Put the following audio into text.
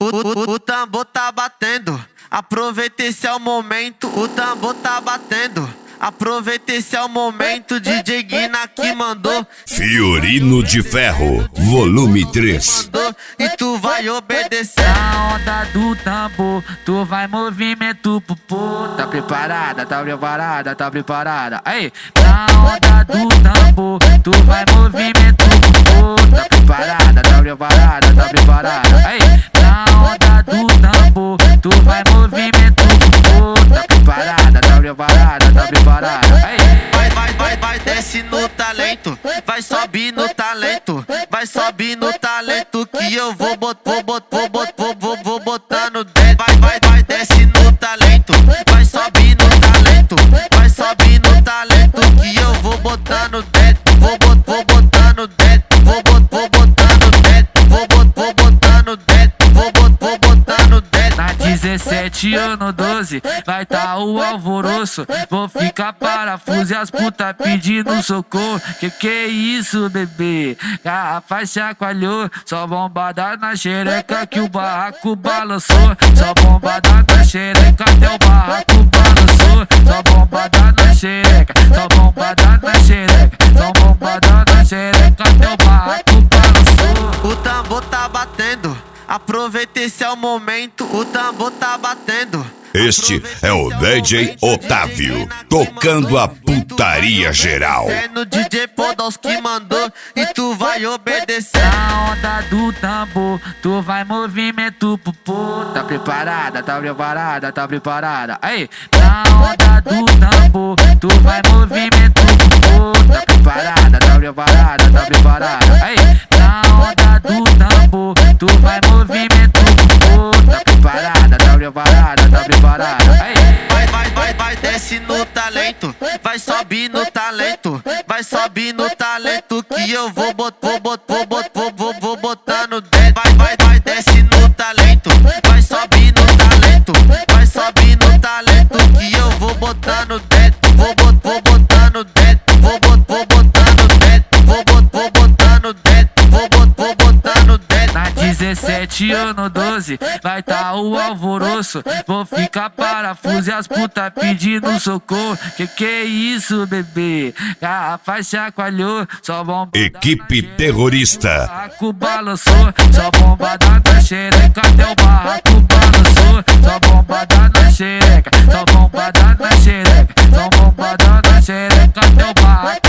O tambor tá batendo, aproveita esse é o momento. O tambor tá batendo, aproveita esse é o momento. DJ Guina que mandou Fiorino de Ferro, volume 3. E tu vai obedecer. Na onda do tambor, tu vai movimento pupô. Tá preparada, tá preparada, tá preparada. Aí, na onda do tambor, tu vai movimento pupô. Tá preparada, tá preparada, tá preparada. Aí, na onda do tambor, tu vai movimento pupô. Tá preparada, tá preparada, tá preparada. Aí, vai, desce no talento, vai subir no talento, vai subir no talento que eu vou botando dentro. Vai, desce no talento, vai subir no talento, vai subir no talento que eu vou botando dentro, vou botando dentro, vou botando dentro, vou botando dentro, vou botando dentro. na 17 ano 12, vai tá o alvoroço. Vou ficar parafuso e as putas pedindo socorro. Que é isso, bebê? Garrafa chacoalhou, só bombada na xereca que o barraco balançou. Só bombada na xereca até o barraco balançou. Só bombada na xereca, só bombada na xereca, só bombada na xereca até o barraco balançou. O tambor tá batendo, aproveita esse é o momento. O tambor tá batendo. Este é o DJ Otávio, tocando a putaria geral. É no DJ Podos que mandou e tu vai obedecer. Na onda do tambor, tu vai movimento pupô. Tá preparada, tá preparada, tá preparada. Aí, na onda do tambor, tu vai movimento pupô. Tá preparada, tá preparada, tá preparada. Aí, na onda do tambor, tu vai movimento pupô. Tá preparada, tá preparada, tá preparada. Aí, vai, desce no talento, vai subir no talento, vai subir no talento que eu vou botando dentro. Vai, desce no talento, vai subir no talento, vai subir no talento que eu vou botando dentro, vou botando dentro, vou botando dentro, vou botando dentro, vou botando dentro. na 17 ano 12, vai tá o alvoroço. Vou ficar parafuso e as putas pedindo socorro. Que é isso, bebê? Garrafa chacoalhou, só bomba. Equipe terrorista. Barraco balançou, só bombada na xereca até o barraco balançou. Só bombada na xereca, só bombada na xereca, só bombada na xereca até o barraco